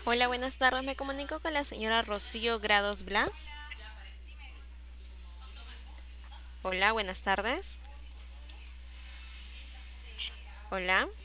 Hola, buenas tardes. Me comunico con la señora Rocío Grados Blas. Hola, buenas tardes. Hola.